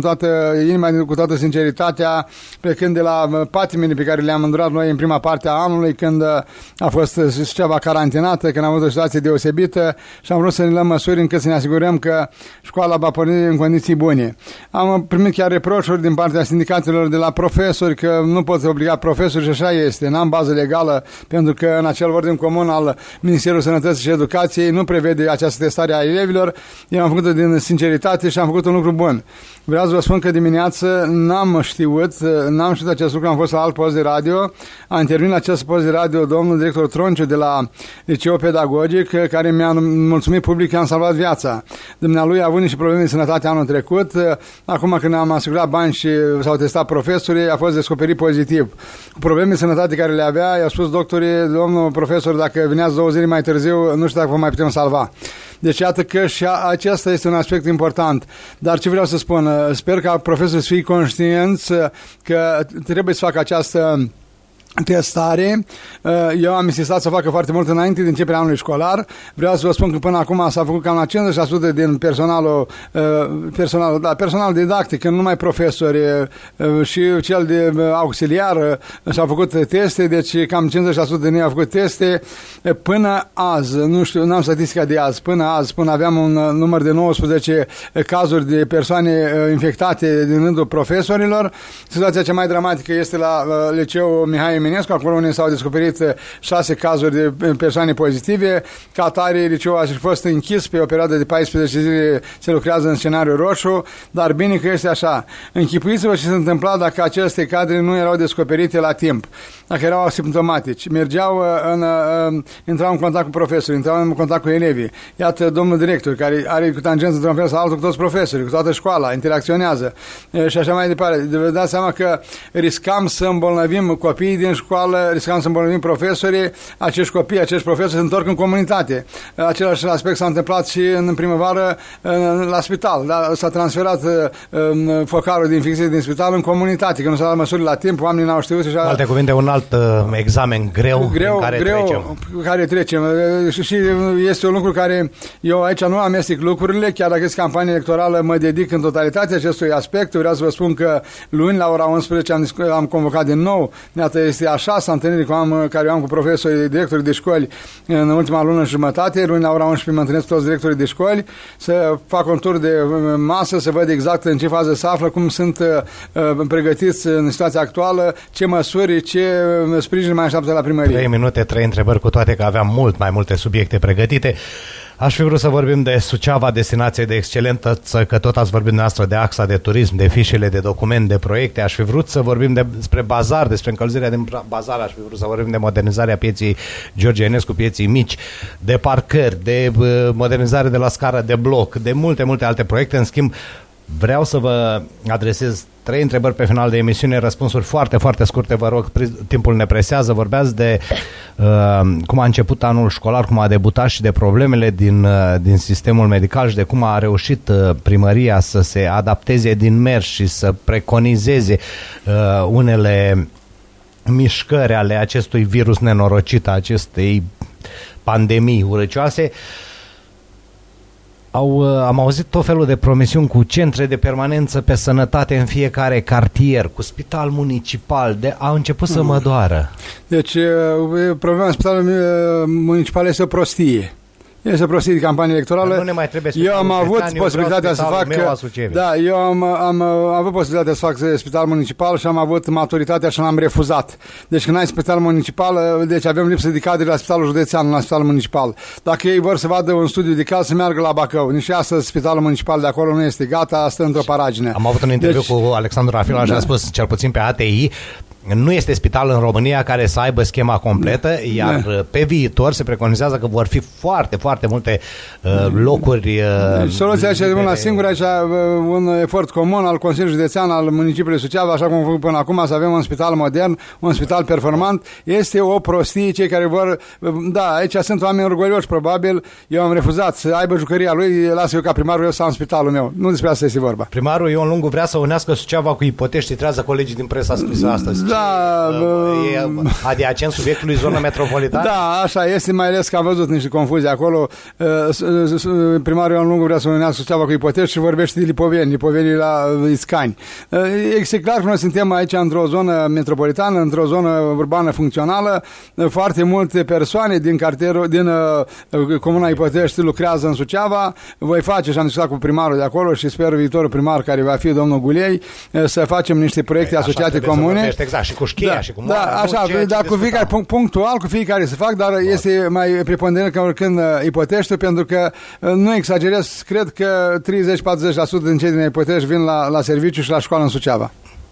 toată inima, cu toată sinceritatea, plecând de la patimile pe care le-am îndurat noi în prima parte a anului, când a fost Suceava carantinată, când am avut o situație deosebită și am vrut să ne luăm măsuri încât să ne asigurăm că școala va porni în condiții bune. Am primit chiar reproșuri din partea sindicatelor de la profesori că nu pot obliga profesori și așa este. N-am bază legală pentru că în acel ordin comun al Ministerului Sănătății și Educației nu prevede această testare a elevilor. Eu am făcut-o din sinceritate și am făcut un lucru bun. Vreau să vă spun că dimineață n-am știut, n-am știut acest lucru, am fost la alt post de radio, a intervenit la acest post de radio domnul director Tronciu de la Liceul Pedagogic, care mi-a mulțumit public că am salvat viața. Dumnealui a avut niște probleme de sănătate anul trecut, acum când am asigurat bani și s-au testat profesorii, a fost descoperit pozitiv. Cu probleme de sănătate care le avea, i-a spus doctorii, domnul profesor, dacă veneați două zile mai târziu, nu știu dacă vă mai putem salva. Deci iată că și acesta este un aspect important. Dar ce vreau să spun, sper ca profesorii să fie conștienți că trebuie să facă această testare. Eu am insistat să facă foarte mult înainte de începerea anului școlar. Vreau să vă spun că până acum s-a făcut cam la cincizeci la sută din personalul, personal, da, personal didactic, nu numai profesori și cel de auxiliar s-au făcut teste, deci cam cincizeci la sută din ei au făcut teste. Până azi, nu știu, n-am statistica de azi, până azi, până aveam un număr de nouăsprezece cazuri de persoane infectate din rândul profesorilor. Situația cea mai dramatică este la Liceul Mihai Eminescu, acolo unde s-au descoperit șase cazuri de persoane pozitive. Ca atare, liceul a fost închis pe o perioadă de paisprezece zile, se lucrează în scenariu roșu, dar bine că este așa. Închipuiți-vă ce se întâmpla dacă aceste cadre nu erau descoperite la timp, dacă erau asimptomatici. Mergeau, în, intrau în contact cu profesorii, intrau în contact cu elevii. Iată, domnul director, care are cu tangență într-un fel sau altul cu toți profesorii, cu toată școala, interacționează și așa mai departe. Vă dați seama că riscam să îmbolnăvim copiii din școală, riscam să îmbolnăvim profesorii, acești copii, acești profesori se întorc în comunitate. Același aspect s-a întâmplat și în primăvară la spital. Da? S-a transferat focarul de infecție din spital în comunitate, că nu s-a luat măsuri la timp, oamenii n-au știut. Și alte cuvinte, un alt uh, examen greu, greu în care greu, trecem. care trecem. Și este un lucru care eu aici nu amestec lucrurile, chiar dacă este campanie electorală, mă dedic în totalitate acestui aspect. Vreau să vă spun că luni la ora unsprezece am, am convocat din nou. Iată, este a șasea întâlnire cu am, care eu am cu profesorii, directorii de școli în ultima lună și jumătate. Luni la ora unsprezece mă întâlnesc cu toți directorii de școli să fac un tur de masă, să văd exact în ce fază se află, cum sunt uh, pregătiți în situația actuală, ce măsuri, ce sprijin mai așteaptă la primărie. Trei minute, trei întrebări, cu toate că aveam mult mai multe subiecte pregătite. Aș fi vrut să vorbim de Suceava, destinație de excelență, că tot ați vorbit noastră de axa de turism, de fișele de document, de proiecte. Aș fi vrut să vorbim de, despre bazar, despre încălzirea din bazar, aș fi vrut să vorbim de modernizarea pieții George Enescu, pieții mici, de parcări, de modernizare de la scară de bloc, de multe, multe alte proiecte. În schimb, vreau să vă adresez trei întrebări pe final de emisiune, răspunsuri foarte, foarte scurte, vă rog, timpul ne presează. Vorbeați de uh, cum a început anul școlar, cum a debutat și de problemele din, uh, din sistemul medical și de cum a reușit uh, primăria să se adapteze din mers și să preconizeze uh, unele mișcări ale acestui virus nenorocit, a acestei pandemii urăcioase. Au, am auzit tot felul de promisiuni cu centre de permanență pe sănătate în fiecare cartier, cu spital municipal, de, a început să mă doară. Deci, problema spitalului municipal este o prostie. Este prostie de campanie electorală. Nu ne mai trebuie eu am avut Betani, posibilitatea să fac da, eu am, am avut posibilitatea să fac spital municipal și am avut maturitatea și l-am refuzat. Deci când ai spital municipal, deci avem lipsă de cadre la spitalul județean, la spitalul municipal. Dacă ei vor să vadă un studiu de caz, să meargă la Bacău. Nici astăzi spitalul municipal de acolo nu este gata, stă într-o paragină. Am avut un interviu deci, cu Alexandru Rafila da. și a spus, cel puțin pe A T I, nu este spital în România care să aibă schema completă, iar da. pe viitor se preconizează că vor fi foarte, foarte multe uh, locuri. Uh, Soluția aceea de una singură, așa, un efort comun al Consiliului Județean, al Municipiului Suceava, așa cum am făcut până acum, să avem un spital modern, un spital performant. Este o prostie cei care vor... Da, aici sunt oameni orgolioși, probabil. Eu am refuzat să aibă jucăria lui, lasă eu ca primarul, eu să am spitalul meu. Nu despre asta este vorba. Primarul Ion Lungu vrea să unească Suceava cu Ipotești, trează colegii din presa scrisă astăzi. Da, și, e adiacent subiectului zonă metropolitană? Da, așa este, mai ales că am văzut niște confuzii acolo. Primarul Ioan Lungu vrea să unească Suceava cu Ipotești și vorbește de Lipoveni, Lipovenii la Iscani. Este clar că noi suntem aici într-o zonă metropolitană, într-o zonă urbană funcțională. Foarte multe persoane din cartierul, din uh, Comuna Ipotești lucrează în Suceava. Voi face, și am discutat cu primarul de acolo și sper viitorul primar, care va fi domnul Gulei, să facem niște proiecte Păi, asociate comune. Exact, și cu Șcheia da, și cu Moara. Da, așa, dar cu fiecare, punctual cu fiecare se fac, dar Bun. Este mai preponderent ca oricând Ipotești, pentru că nu exagerez, cred că treizeci-patruzeci la sută din cei din Ipotești vin la, la serviciu și la școală în Suceava.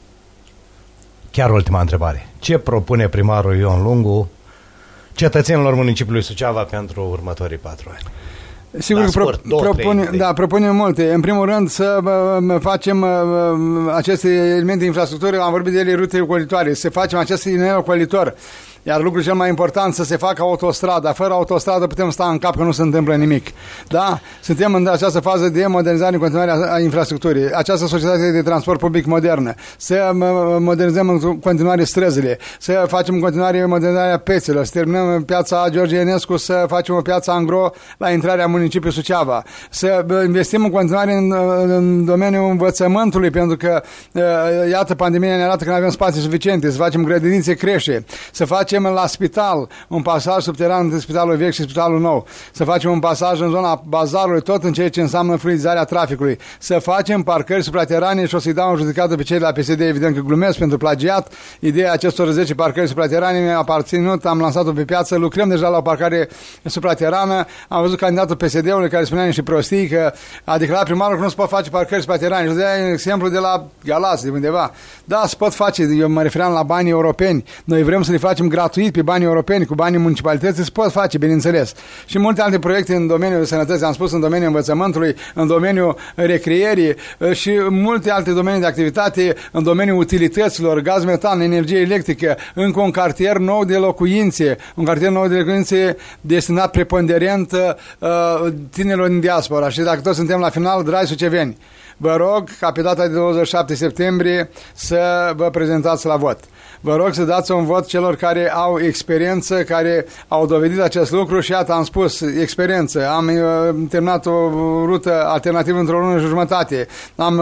Chiar ultima întrebare. Ce propune primarul Ion Lungu cetățenilor municipiului Suceava pentru următorii patru ani? Sigur da, că pro, scurt, două, propune, trei, da, propunem multe. În primul rând să uh, facem uh, aceste elemente de infrastructură, am vorbit de ele, rute ocolitoare, să facem acest inel ocolitor. Iar lucrul cel mai important, să se facă autostradă. Fără autostradă putem sta în cap că nu se întâmplă nimic. Da? Suntem în această fază de modernizare în continuare a infrastructurii. Această societate de transport public modernă. Să modernizăm în continuare străzile. Să facem în continuare modernizarea piețelor. Să terminăm piața George Enescu, să facem o piață angro la intrarea municipiului Suceava. Să investim în continuare în, în domeniul învățământului, pentru că iată, pandemia ne arată că nu avem spații suficiente. Să facem grădinițe, creșe. Să facem la spital un pasaj subteran între spitalul vechi și spitalul nou, să facem un pasaj în zona bazarului, tot în ceea ce înseamnă fluidizarea traficului, să facem parcări supraterane și o să-i dau în judecată pe cei de la P S D, evident că glumesc pentru plagiat. Ideea acestor zece parcări supraterane mi-a aparținut, am lansat-o pe piață, lucrăm deja la o parcare supraterană. Am văzut candidatul P S D-ului care spunea niște prostii, că a declarat primarul că nu se pot face parcări supraterane și dădea un exemplu de la Galați, de undeva. Da, se pot face, eu mă refeream la banii europeni, noi vrem să le facem gratuit pe banii europeni, cu banii municipalității, se pot face, bineînțeles. Și multe alte proiecte în domeniul sănătății, am spus, în domeniul învățământului, în domeniul recreierii și multe alte domenii de activitate, în domeniul utilităților, gaz metan, energie electrică, încă un cartier nou de locuințe, un cartier nou de locuințe destinat preponderent uh, tinerilor din diaspora. Și dacă toți suntem la final, dragi suceveni, vă rog ca pe data de douăzeci și șapte septembrie să vă prezentați la vot. Vă rog să dați un vot celor care au experiență, care au dovedit acest lucru și iată, am spus, experiență. Am uh, terminat o rută alternativă într-o lună și jumătate. Am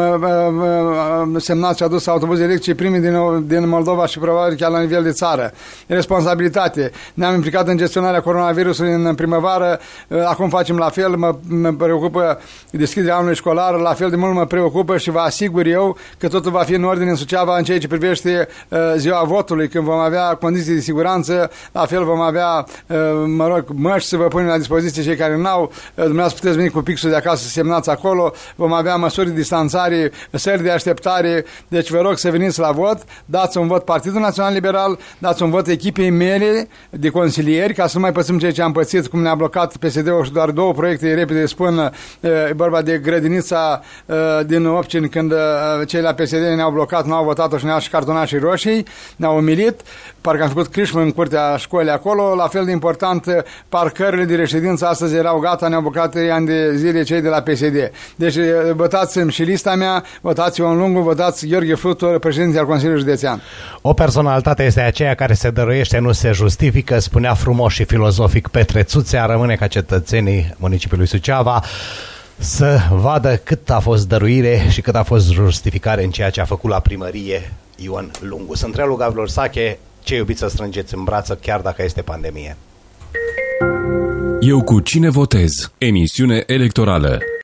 uh, uh, semnat și adus autobuze electrice primii din, din Moldova și probabil chiar la nivel de țară. Responsabilitate. Ne-am implicat în gestionarea coronavirusului în primăvară. Uh, acum facem la fel. Mă, mă preocupă deschiderea anului școlar. La fel de mult mă preocupă și vă asigur eu că totul va fi în ordine în Suceava în ceea ce privește uh, ziua votului, când vom avea condiții de siguranță, la fel vom avea, mă rog, măști să vă punem la dispoziție cei care n-au, dumneavoastră puteți veni cu pixul de acasă să semnați acolo, vom avea măsuri de distanțare, sări de așteptare, deci vă rog să veniți la vot, dați un vot Partidul Național Liberal, dați un vot echipei mele de consilieri, ca să nu mai pățim ceea ce am pățit, cum ne-a blocat P S D-ul și doar două proiecte, repede spun, e vorba de grădinița din Opcin, când cei la P S D ne-au blocat, nu au votat-o și ne-au și cartonașii roșii, ne-au umilit, parcă am făcut crișmă în curtea școlii acolo, la fel de important, parcările de reședință astăzi erau gata, ne-au bucat trei ani de zile cei de la P S D. Deci votați-mi și lista mea, votați Ion Lungu, votați Gheorghe Flutur, președinte al Consiliului Județean. O personalitate este aceea care se dăruiește, nu se justifică, spunea frumos și filozofic Petre Țuțea, rămâne ca cetățenii municipiului Suceava să vadă cât a fost dăruire și cât a fost justificare în ceea ce a făcut la primărie Ion Lungu. Sunt Trelu Gavrilo Sache, ce iubiți să strângeți în brață chiar dacă este pandemie. Eu cu cine votez? Emisiune electorală.